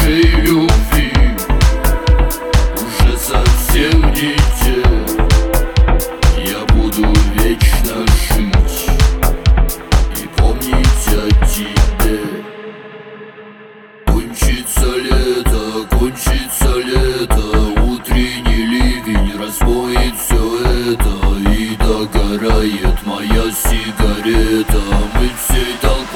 нашей любви уже совсем не те. Я буду вечно жить и помнить о тебе. Кончится лето, утренний ливень размоет все это, и догорает моя сигарета. Мы всей толпой